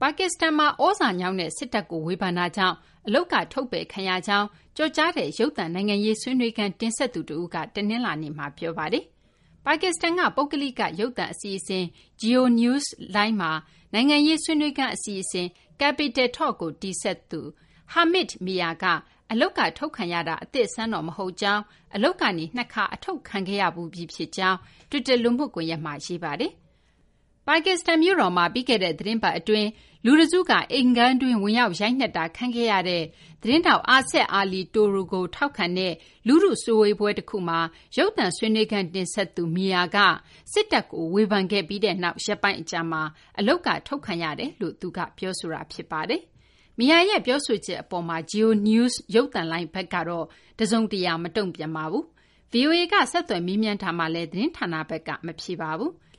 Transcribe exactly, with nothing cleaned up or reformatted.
ပါကစ္စတန်မှာဩဇာညောင်းတဲ့စစ်တပ်ကိုဝေဖန်တာကြောင့်အလုတ်ကထုတ်ပယ်ခံရကြောင်းကြော်ကြားတဲ့ရုပ်သံနိုင်ငံရေးဆွေးနွေးခန်းတင်ဆက်သူတဦးကတနင်္လာနေ့မှာပြောပါတယ်။ပါကစ္စတန်ကပုဂ္ဂလိကရုပ်သံအစီအစဉ် Geo News လိုင်းမှာနိုင်ငံရေးဆွေးနွေးခန်းအစီအစဉ် Capital Talk ကိုတင်ဆက်သူ Hamid Mia ကအလုတ်ကထုတ်ခံရတာအသစ်အဆန်းတော့မဟုတ်ကြောင်းအလုတ်ကနေနှစ်ခါအထုတ်ခံခဲ့ရဘူးပြီဖြစ်ကြောင်း Twitter လူမှုကွန်ရက်မှာရေးပါတယ်။ပါကစ္စတန်မြို့တော်မှာပြီးခဲ့တဲ့သတင်းပတ်အတွင်းလူတစုကအိမ်ခန်းတွင်းဝင်ရောက်ရိုက်နှက်တာခံခဲ့ရတဲ့သတင်းထောက်အာဆက်အာလီတိုရူကိုထောက်ခံတဲ့လူထုစုဝေးပွဲတစ်ခုမှာရုပ်သံဆွေးနွေးခန်းတင်ဆက်သူမီယာကစစ်တပ်ကိုဝေဖန်ခဲ့ပြီးတဲ့နောက်ရက်ပိုင်းအကြာမှာအလုတ်ကထုတ်ခံရတယ်လို့သူကပြောဆိုတာဖြစ်ပါတယ်။မီယာရဲ့ပြောဆိုချက်အပေါ်မှာ Geo News ရုပ်သံလိုင်းဘက်ကတော့တစုံတရာမတုံ့ပြန်ပါဘူး။ ဗီအိုအေကဆက်သွယ်မေးမြန်းထားမှလည်းသတင်းဌာနဘက်ကမဖြေပါဘူး။